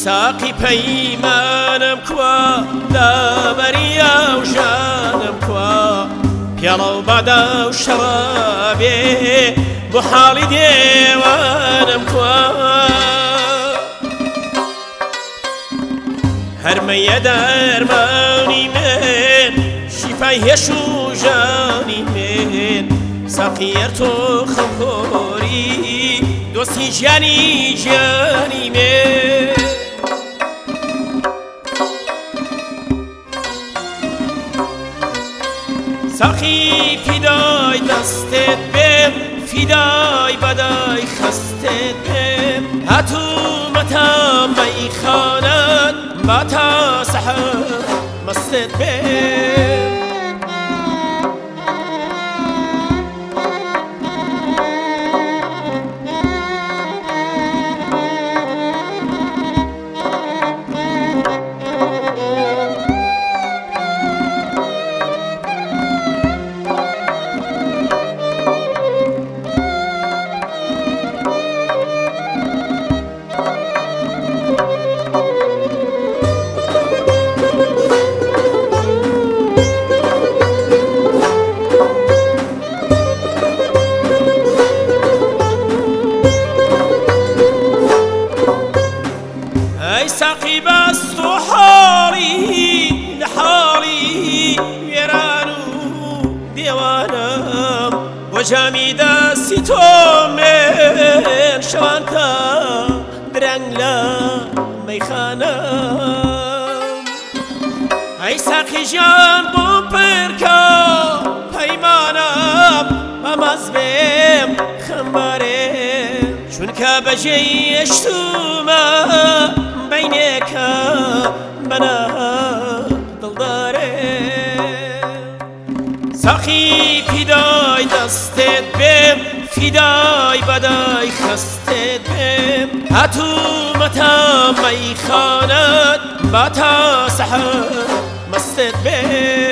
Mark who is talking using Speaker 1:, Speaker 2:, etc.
Speaker 1: ساقی پەیمانم کووە لەبەریە و ژانم کووە پیاڵە و بادە و شەڕابێ بۆ حاڵی دێوانم کووە هەرمەیە دەرمانی من شیفای هێش و ژانی من ساقیەر تۆ خەمخۆری دۆستی ژیانی ژیانی من ساقی فیدای دەستت بێم فیدای بەدای خەستت بێم هاتوومەتە مەیخانەت با تا سەحەر مەستت بێم ساقی بەست و حاڵی لە حاڵی وێران و دێوانم بۆ جامی دەستی تۆ من شەوان تا درەنگ لە مەیخانەم ئەی ساقی ژیان بۆم پڕکە پەیمانم بەمەز بێم خەمبارێم چونکە بەجێی ئەشتومە بینێکە بەنا دڵدارێ ساقی فیدای دەستت بێم فیدای بەدای خەستت بێم هاتوومەتە مەیخانەت با تا سەحەر مەستت بێم